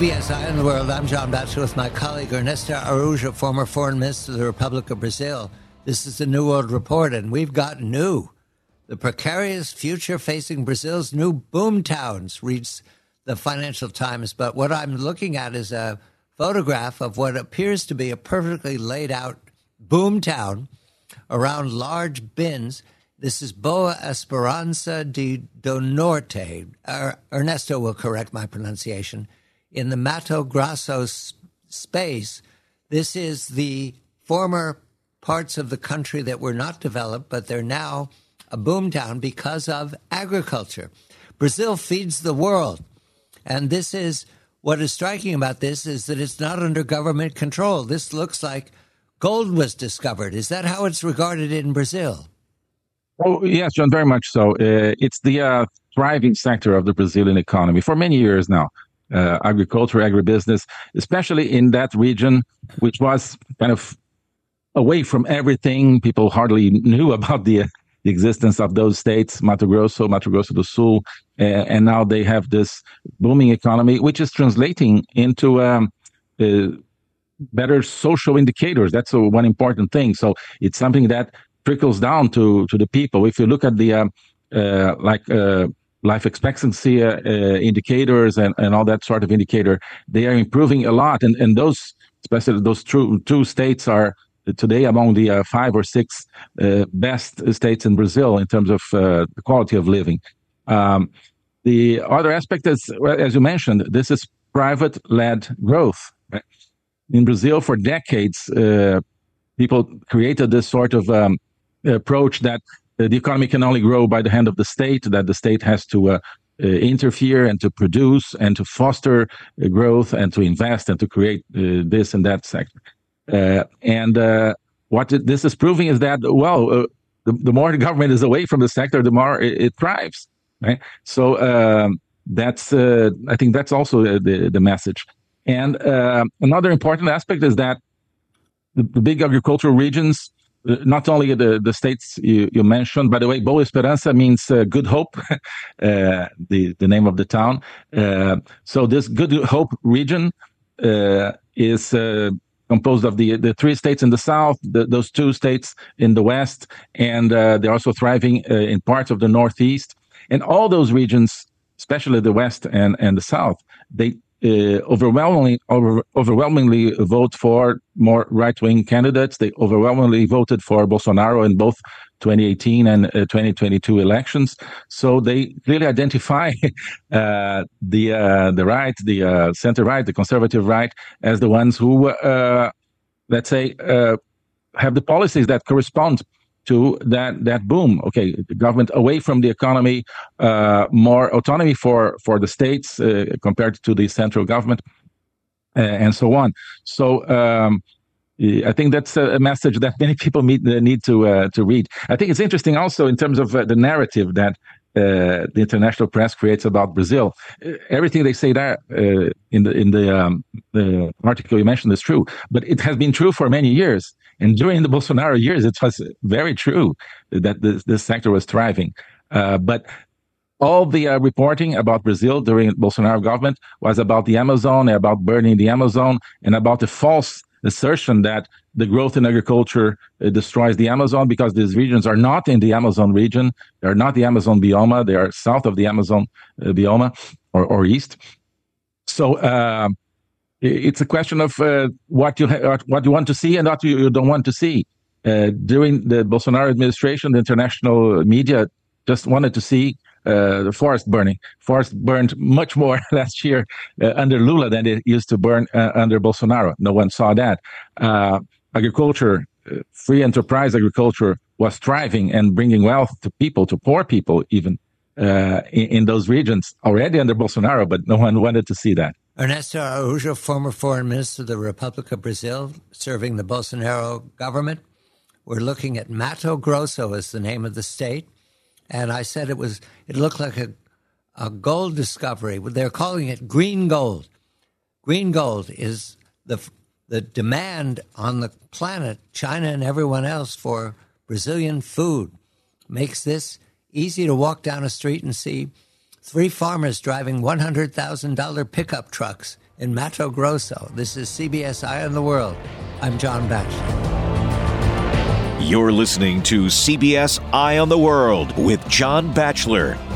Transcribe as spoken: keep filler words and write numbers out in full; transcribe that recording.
B S Eye on the World. I'm John Batchelor with my colleague Ernesto Araújo, former foreign minister of the Republic of Brazil. This is the New World Report, and we've got new. The precarious future facing Brazil's new boom towns, reads the Financial Times. But what I'm looking at is a photograph of what appears to be a perfectly laid out boom town around large bins. This is Boa Esperança do Norte. Er, Ernesto will correct my pronunciation. In the Mato Grosso space, this is the former parts of the country that were not developed, but they're now a boomtown because of agriculture. Brazil feeds the world. And this is, what is striking about this is that it's not under government control. This looks like gold was discovered. Is that how it's regarded in Brazil? Oh, yes, John, very much so. Uh, it's the uh, thriving sector of the Brazilian economy for many years now. Uh, agriculture, agribusiness, especially in that region, which was kind of away from everything. People hardly knew about the, uh, the existence of those states, Mato Grosso, Mato Grosso do Sul, uh, and now they have this booming economy, which is translating into um, uh, better social indicators. That's a, one important thing. So it's something that trickles down to, to the people. If you look at the, um, uh, like, uh, life expectancy uh, uh, indicators and, and all that sort of indicator, they are improving a lot. And, and those, especially those two, two states are today among the uh, five or six uh, best states in Brazil in terms of uh, the quality of living. Um, the other aspect is, as you mentioned, this is private-led growth. Right? In Brazil, for decades, uh, people created this sort of um, approach that the economy can only grow by the hand of the state, that the state has to uh, uh, interfere and to produce and to foster uh, growth and to invest and to create uh, this and that sector. Uh, and uh, what this is proving is that, well, uh, the, the more the government is away from the sector, the more it, it thrives. Right? So um, that's, uh, I think that's also the, the message. And uh, another important aspect is that the, the big agricultural regions, not only the, the states you, you mentioned, by the way, Boa Esperança means uh, Good Hope, uh, the, the name of the town. Uh, so this Good Hope region uh, is uh, composed of the, the three states in the south, the, those two states in the west, and uh, they're also thriving uh, in parts of the northeast. And all those regions, especially the west and, and the south, they Uh, overwhelmingly over, overwhelmingly vote for more right-wing candidates. They overwhelmingly voted for Bolsonaro in both twenty eighteen and uh, twenty twenty-two elections. So they clearly identify uh, the uh, the right, the uh, center-right, the conservative right, as the ones who, uh, let's say, uh, have the policies that correspond to that that boom. Okay, the government away from the economy, uh, more autonomy for for the states uh, compared to the central government, uh, and so on. So um, I think that's a message that many people need, need to uh, to read. I think it's interesting also in terms of uh, the narrative that uh, the international press creates about Brazil. Uh, everything they say there uh, in the in the, um, the article you mentioned is true, but it has been true for many years. And during the Bolsonaro years, it was very true that this, this sector was thriving. Uh, but all the uh, reporting about Brazil during the Bolsonaro government was about the Amazon, about burning the Amazon, and about the false assertion that the growth in agriculture uh, destroys the Amazon, because these regions are not in the Amazon region. They're not the Amazon bioma. They are south of the Amazon uh, bioma or, or east. So, uh, it's a question of uh, what you ha- what you want to see and what you, you don't want to see. Uh, during the Bolsonaro administration, the international media just wanted to see uh, the forest burning. Forest burned much more last year uh, under Lula than it used to burn uh, under Bolsonaro. No one saw that. Uh, agriculture, uh, free enterprise agriculture was thriving and bringing wealth to people, to poor people even, uh, in, in those regions already under Bolsonaro, but no one wanted to see that. Ernesto Araújo, former foreign minister of the Republic of Brazil, serving the Bolsonaro government. We're looking at Mato Grosso as the name of the state. And I said it was, it looked like a, a gold discovery. They're calling it green gold. Green gold is the the demand on the planet, China and everyone else, for Brazilian food. Makes this easy to walk down a street and see three farmers driving one hundred thousand dollars pickup trucks in Mato Grosso. This is C B S Eye on the World. I'm John Batchelor. You're listening to C B S Eye on the World with John Batchelor.